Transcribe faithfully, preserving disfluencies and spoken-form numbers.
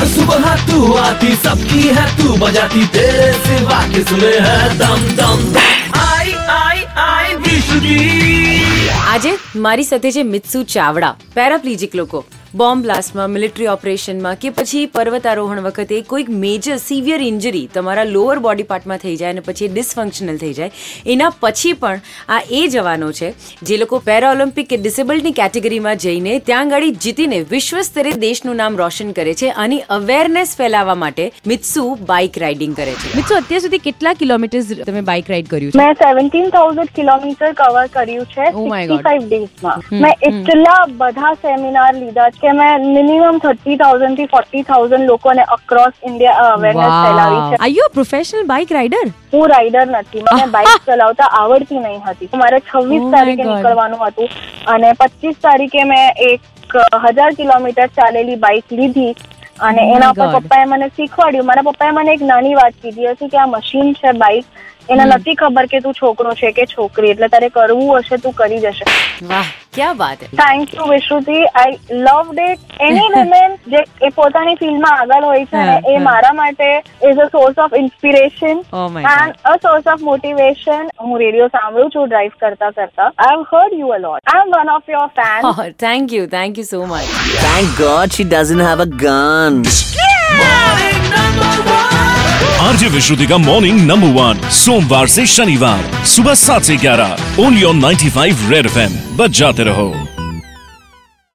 हर सुबह तू आती सबकी है तू बजाती तेरे सिवा किसमें है दम दम दम आई आई आई विश्रुति। આજે મારી સાથે છે મિત્સુ ચાવડા, પેરાપ્લેજિક લોકો બોમ્બ બ્લાસ્ટમાં, મિલિટરી ઓપરેશનમાં કે પછી પર્વતારોહણ વખતે કોઈક મેજર સિવિયર ઇન્જરી તમારા લોઅર બોડી પાર્ટમાં થઈ જાય અને પછી ડિસફંક્શનલ થઈ જાય, એના પછી પણ આ એ જવાનો છે જે લોકો પેરા ઓલિમ્પિક કે ડિસેબલ્ડની કેટેગરીમાં જઈને ત્યાં ગાડી જીતીને વિશ્વ સ્તરે દેશનું નામ રોશન કરે છે. આની અવેરનેસ ફેલાવવા માટે મિત્સુ બાઇક રાઇડિંગ કરે છે. મિત્સુ, અત્યાર સુધી કેટલા કિલોમીટર્સ તમે બાઇક રાઇડ કર્યું છે? મેં સેવન્ટીન થાઉઝન્ડ કિલોમીટર કવર કર્યું છે સિક્સટી ફાઈવ ડેઝમાં. મેં એટલા બધા સેમિનાર લીધા કે મેં મિનિમમ થર્ટી થાઉઝન્ડ થી ફોર્ટી થાઉઝન્ડ લોકોને અક્રોસ ઇન્ડિયા અવેરનેસ ફેલાવી છે. Are you a professional bike rider? હું રાઇડર નથી, મને બાઇક ચલાવતા આવડતી નહીં હતી. મારે છવ્વીસ તારીખે નીકળવાનું હતું અને પચીસ તારીખે મેં એક હજાર કિલોમીટર ચાલેલી બાઇક લીધી અને એના પર પપ્પાએ મને શીખવાડ્યું. મારા પપ્પાએ મને એક નાની વાત કીધી હતી કે આ મશીન છે બાઇક, એને નથી ખબર કે તું છોકરો છે કે છોકરી, એટલે તારે કરવું હશે તું કરી જશે. વાહ, ક્યા વાત હે. Thank you Vishruti, I loved it. Any women જે એ પોતાની ફિલ્ડમાં આગળ હોય છે ને એ મારા માટે is a source of inspiration and a source of motivation. હું રેડિયો સાંભળું છું ડ્રાઈવ કરતા કરતા. I have heard you a lot. I am one of your fan. Thank you, thank you so much. Thank God she doesn't have a gun. RJ Vishruti का morning number one सोमवार से शनिवार सुबह सात से ग्यारह only on ninety five red FM. बच जाते रहो.